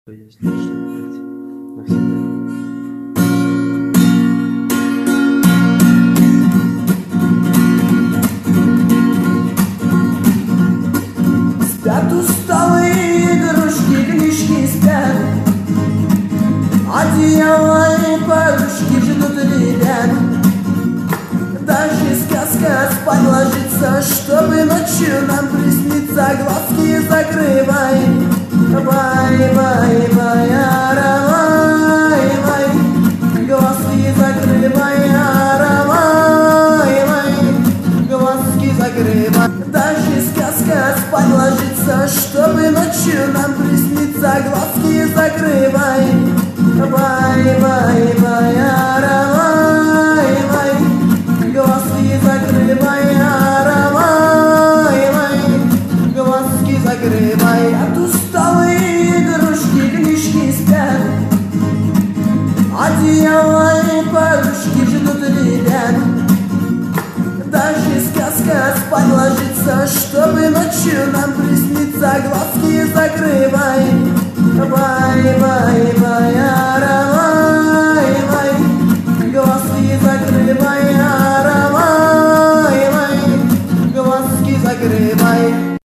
То есть, чтобы опять навсегда. Спят усталые игрушки, книжки спят, одеяло и подушки ждут ребят. Даже сказка спать ложится, чтобы ночью нам присниться. Глазки закрывай, бай-бай-бай, аравай-бай. Глазки закрывай, аравай-бай. Глазки закрывай. Даже сказка спать ложится, чтобы ночью нам присниться. Глазки закрывай, бай-бай-бай, аравай-бай. Глазки закрывай, аравай-бай. Глазки закрывай. От усталые игрушки, книжки спят, одеяло и подушки ждут ребят. Даже сказка спать ложится, чтобы ночью нам присниться. Глазки закрывай, бай-бай.